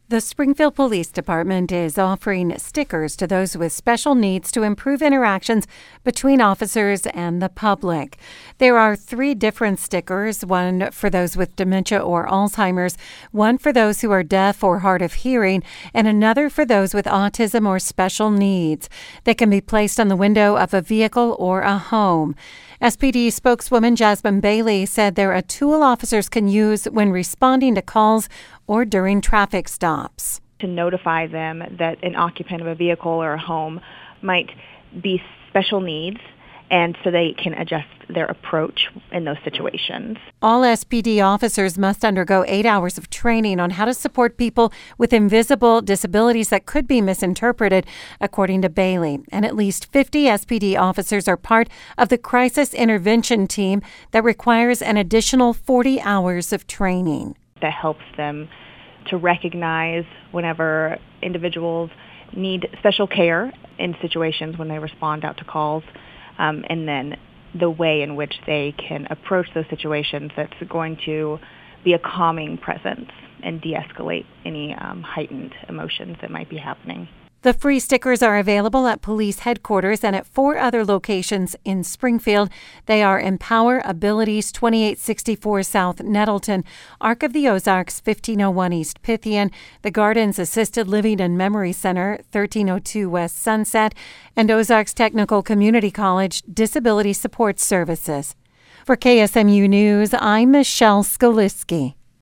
The Springfield Police Department is offering stickers to those with special needs to improve interactions between officers and the public. There are 3 different stickers, one for those with dementia or Alzheimer's, one for those who are deaf or hard of hearing, and another for those with autism or special needs. They can be placed on the window of a vehicle or a home. SPD spokeswoman Jasmine Bailey said they're a tool officers can use when responding to calls or during traffic stops. To notify them that an occupant of a vehicle or a home might be special needs, and so they can adjust their approach in those situations. All SPD officers must undergo 8 hours of training on how to support people with invisible disabilities that could be misinterpreted, according to Bailey. And at least 50 SPD officers are part of the crisis intervention team that requires an additional 40 hours of training. That helps them to recognize whenever individuals need special care in situations when they respond out to calls, and then the way in which they can approach those situations that's going to be a calming presence and de-escalate any heightened emotions that might be happening. The free stickers are available at police headquarters and at 4 other locations in Springfield. They are Empower Abilities, 2864 South Nettleton, Arc of the Ozarks, 1501 East Pythian, the Gardens Assisted Living and Memory Center, 1302 West Sunset, and Ozarks Technical Community College Disability Support Services. For KSMU News, I'm Michelle Skaliski.